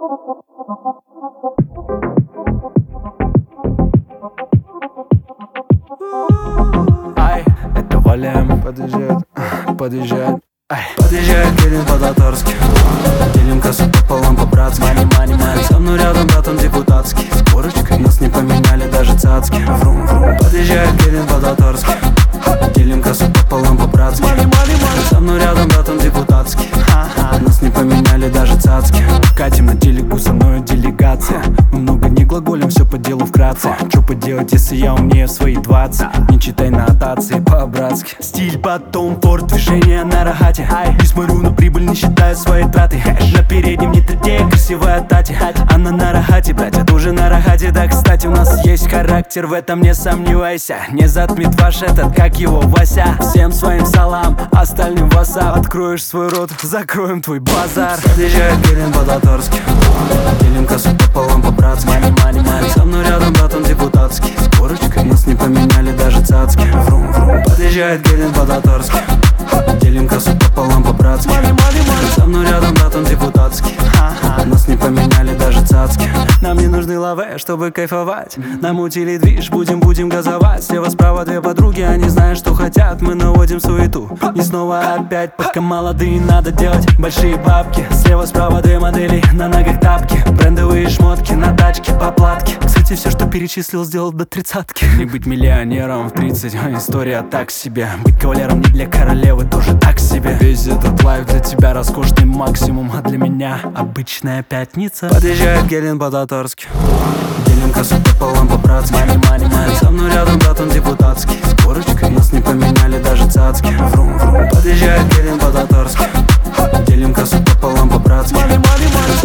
Ай, это Валя подъезжает. Подъезжает Кирилл по-татарски. Делим кассу пополам по-братски. Мани, со мной рядом, брат, он депутатский. С корочкой нас не поменяли даже цацки. Врум. Подъезжает Кирилл по-татарски. Делим кассу пополам по-братски. Со мной рядом, брат, он депутатский. Нас не поменяли даже цацки. Катим на телеку, со мной делегация. Мы много не глаголим, все по делу вкратце. Чё поделать, если я умнее в свои 20? Не читай нотации по-братски. Стиль, потом форт, движение на рогате. Не смотрю на прибыль, не считаю свои траты. На переднем не третья, красивая Тати. Она на рогате, блять, это уже на рогате. Да, кстати, у нас есть характер, в этом не сомневайся. Не затмит ваш этот, как его, Вася. Всем своим салам, остальным васап. Откроешь свой рот, закроем твой базар. Подъезжает Кирилл по-татарски. Делим кассу пополам по-братски. Мани, со мной рядом, брат, он депутатский. С корочкой нас не поменяли даже цацки. Врум. Подъезжает Кирилл по-татарски. Делим кассу пополам по-братски. Со мной рядом, брат, он депутатский. Нас не поменяли даже цацки. Нам не нужны лавэ, чтобы кайфовать. Намутили движ, будем газовать. Слева-справа две подруги, они знают, что хотят. Мы наводим суету, и снова опять. Пока молодые, надо делать большие бабки. Слева-справа две модели, на ногах тапки. Брендовые шмотки, на тачке по платке. Кстати, все, что перечислил, сделал до 30-ки. Не быть миллионером в 30, история так себе. Быть кавалером не для королевы, тоже так себе. Весь этот лайф для тебя роскошный максимум, а для меня обычная пятница. Подъезжает Кирилл по-татарски. Делим кассу пополам по-братски. Мани, со мной рядом, брат, он депутатский. С корочкой нас не поменяли даже цацки. Врум. Подъезжает Кирилл по-татарски. Делим кассу пополам по-братски.